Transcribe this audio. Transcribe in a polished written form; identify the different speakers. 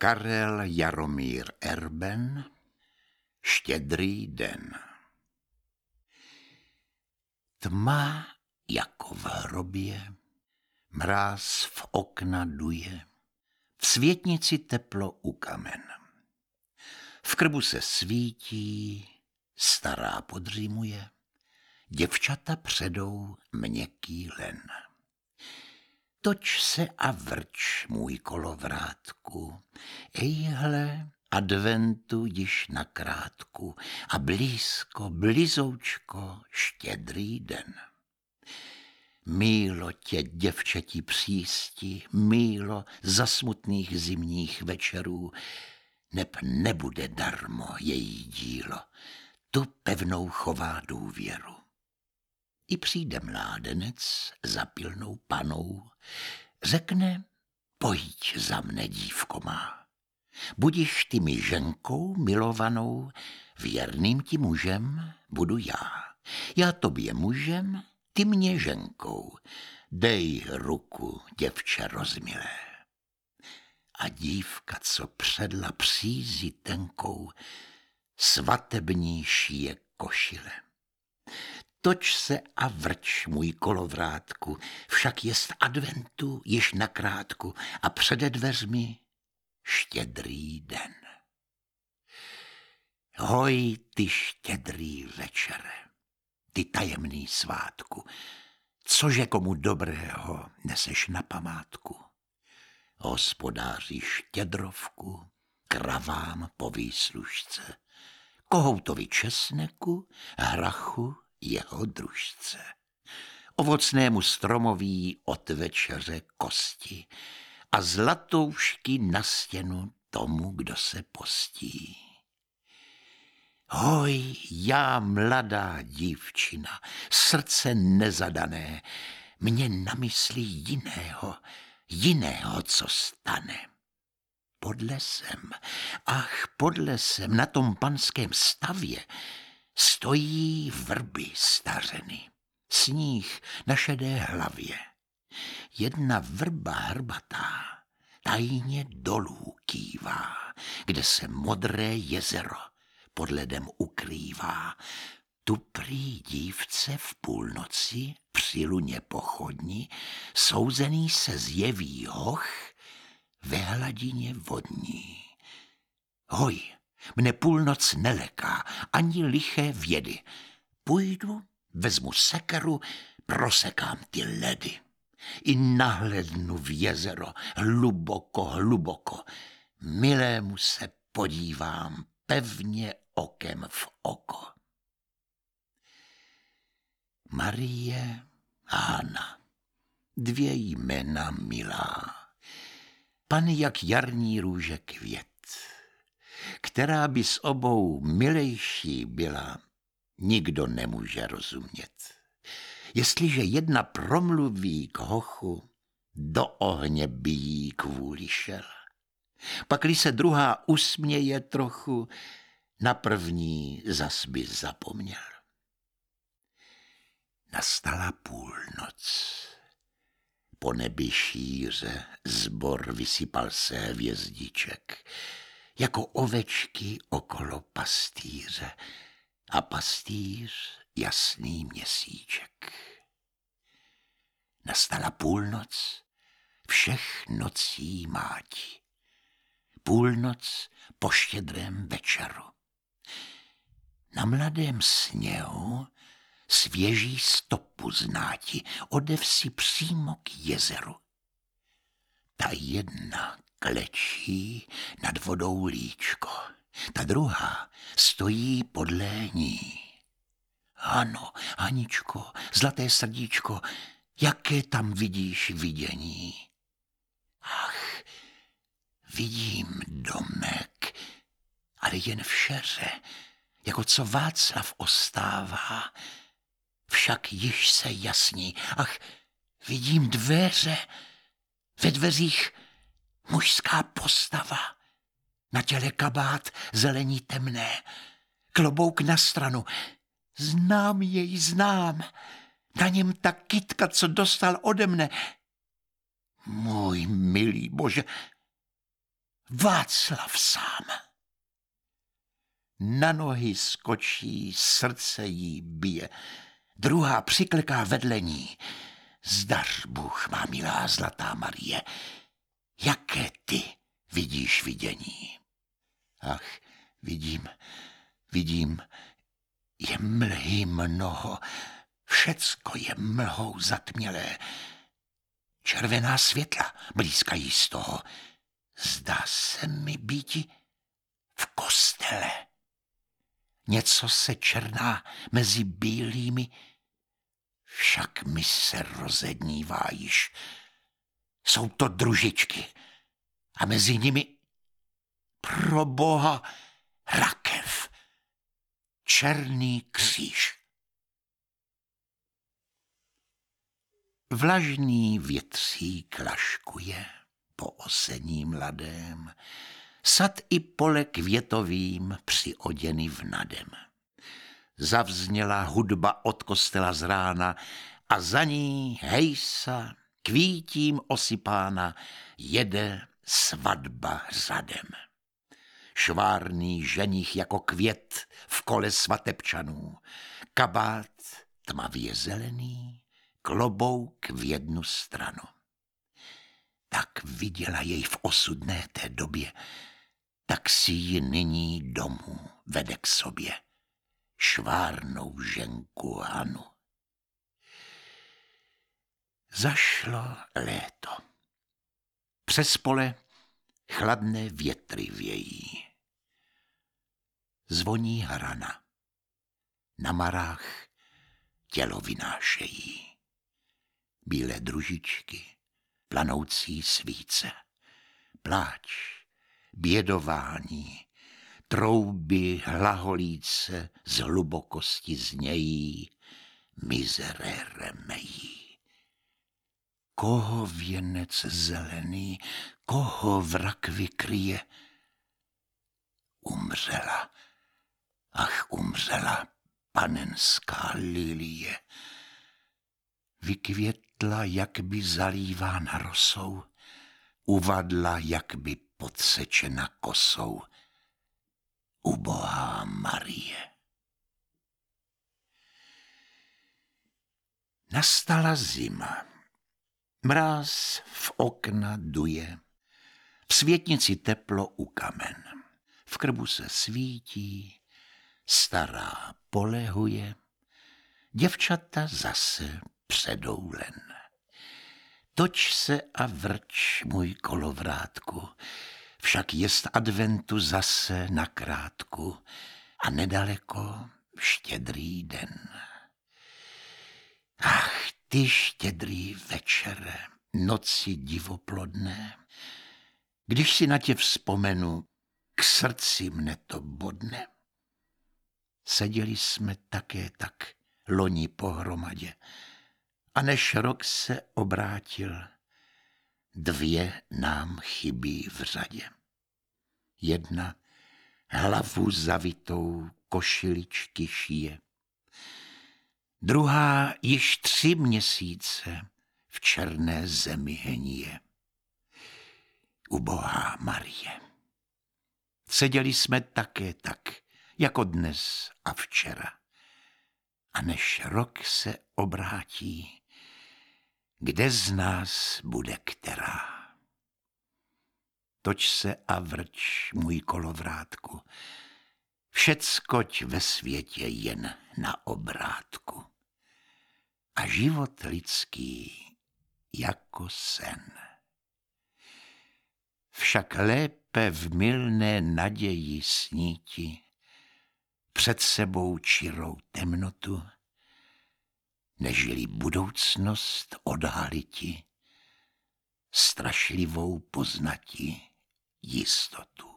Speaker 1: Karel Jaromír Erben, Štědrý den. Tma jako v hrobě, mráz v okna duje, v světnici teplo u kamen. V krbu se svítí, stará podřímuje, děvčata předou měkký len. Toč se a vrč, můj kolovrátku, ejhle, adventu již na krátku a blízko, blizoučko, štědrý den. Mílo tě, děvčeti přísti, mílo za smutných zimních večerů, neb nebude darmo její dílo, tu pevnou chová důvěru. I přijde mládenec za pilnou panou, řekne, pojď za mne, dívko má. Budiš ty mi ženkou milovanou, věrným ti mužem budu já. Já tobě mužem, ty mě ženkou. Dej ruku, děvče rozmilé. A dívka, co předla přízi tenkou, svatební šije košile. Toč se a vrč, můj kolovrátku, však jest adventu již na krátku a přede dveřmi štědrý den. Hoj, ty štědrý večere, ty tajemný svátku, cože komu dobrého neseš na památku. Hospodáři štědrovku, kravám po výslužce, kohoutovi česneku, hrachu jeho družce. Ovocnému stromoví od večeře kosti a zlatoušky na stěnu tomu, kdo se postí. Hoj, já mladá dívčina, srdce nezadané, mě na mysli jiného, co stane. Pod lesem, na tom panském stavě, stojí vrby stařeny, sníh na šedé hlavě. Jedna vrba hrbatá tajně dolů kývá, kde se modré jezero pod ledem ukrývá. Tu prý dívce v půlnoci při luně pochodni souzený se zjeví hoch ve hladině vodní. Hoj, mne půlnoc neleká, ani liché vědy. Půjdu, vezmu sekeru, prosekám ty ledy. I nahlednu v jezero hluboko, milému se podívám pevně okem v oko. Marie a Hana, dvě jména milá, pan jak jarní růže květ. Která by s obou milejší byla, nikdo nemůže rozumět. Jestliže jedna promluví k hochu, do ohně by jí kvůli šel. Pakli se druhá usměje trochu, na první zas by zapomněl. Nastala půlnoc. Po nebi šíře zbor vysypal se hvězdiček, jako ovečky okolo pastýře a pastýř jasný měsíček. Nastala půlnoc všech nocí máti, půlnoc po štědrém večeru. Na mladém sněhu svěží stopu znáti, odev si přímo k jezeru. Ta jedna klečí nad vodou líčko, ta druhá stojí podle ní. Hano, Haničko, zlaté srdíčko, jaké tam vidíš vidění? Ach, vidím domek, ale jen v šeře, jako co Václav ostává. Však již se jasní, ach, vidím dveře, ve dveřích mužská postava, na těle kabát zelení temné, klobouk na stranu. Znám jej, na něm ta kytka, co dostal ode mne. Můj milý Bože, Václav sám. Na nohy skočí, srdce jí bije. Druhá přikleká vedle ní. Zdař Bůh má, milá zlatá Marie, jaké ty vidíš vidění? Ach, vidím, je mlhy mnoho, všecko je mlhou zatmělé. Červená světla blízkají z toho. Zdá se mi býti v kostele. Něco se černá mezi bílými, však mi se rozednívá již. Jsou to družičky a mezi nimi, pro Boha, rakev, černý kříž. Vlažný větřík laškuje po osení mladém, sad i pole květovým přioděny vnadem. Zavzněla hudba od kostela z rána a za ní hejsa, kvítím osypána, jede svatba řadem. Švárný ženich jako květ v kole svatebčanů, kabát tmavě zelený, klobouk v jednu stranu. Tak viděla jej v osudné té době, tak si ji nyní domů vede k sobě, švárnou ženku Hanu. Zašlo léto. Přes pole chladné větry vějí. Zvoní hrana. Na marách tělo vynášejí. Bílé družičky, planoucí svíce, pláč, bědování, trouby hlaholíce z hlubokosti znějí, miserere mejí. Koho věnec zelený, koho v rakvi kryje? Umřela, ach umřela panenská lilie. Vykvětla, jak by zalívána rosou, uvadla, jak by podsečena kosou. Ubohá Marie. Nastala zima. Mráz v okna duje, v světnici teplo u kamen. V krbu se svítí, stará polehuje, děvčata zase předou len. Toč se a vrč, můj kolovrátku, však jest adventu zase na krátku a nedaleko štědrý den. Ach, ty štědrý večere, noci divoplodné, když si na tě vzpomenu, k srdci mne to bodne. Seděli jsme také tak loni pohromadě, a než rok se obrátil, dvě nám chybí v řadě. Jedna hlavu zavitou košiličky šije, druhá již 3 měsíce v černé zemi hníje. Ubohá Marie. Seděli jsme také tak, jako dnes a včera. A než rok se obrátí, kde z nás bude která? Toč se a vrč, můj kolovrátku, všeckoť ve světě jen na obrátku. A život lidský jako sen. Však lépe v mylné naději sníti, před sebou čirou temnotu, nežli budoucnost odhaliti, strašlivou poznati jistotu.